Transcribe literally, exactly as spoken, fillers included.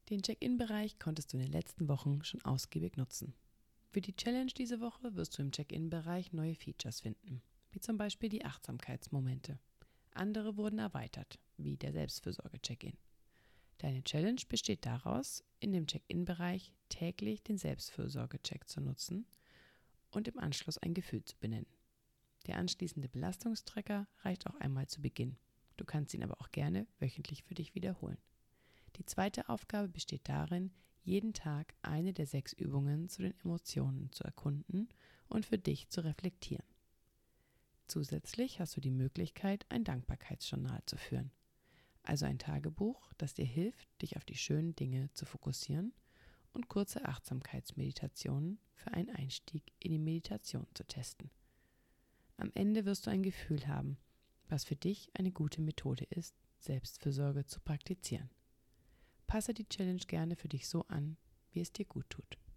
Den Check-in-Bereich konntest du in den letzten Wochen schon ausgiebig nutzen. Für die Challenge diese Woche wirst du im Check-in-Bereich neue Features finden, wie zum Beispiel die Achtsamkeitsmomente. Andere wurden erweitert, wie der Selbstfürsorge-Check-in. Deine Challenge besteht daraus, in dem Check-in-Bereich täglich den Selbstfürsorge-Check zu nutzen und im Anschluss ein Gefühl zu benennen. Der anschließende Belastungstracker reicht auch einmal zu Beginn. Du kannst ihn aber auch gerne wöchentlich für dich wiederholen. Die zweite Aufgabe besteht darin, jeden Tag eine der sechs Übungen zu den Emotionen zu erkunden und für dich zu reflektieren. Zusätzlich hast du die Möglichkeit, ein Dankbarkeitsjournal zu führen. Also ein Tagebuch, das dir hilft, dich auf die schönen Dinge zu fokussieren und kurze Achtsamkeitsmeditationen für einen Einstieg in die Meditation zu testen. Am Ende wirst du ein Gefühl haben, was für dich eine gute Methode ist, Selbstfürsorge zu praktizieren. Passe die Challenge gerne für dich so an, wie es dir gut tut.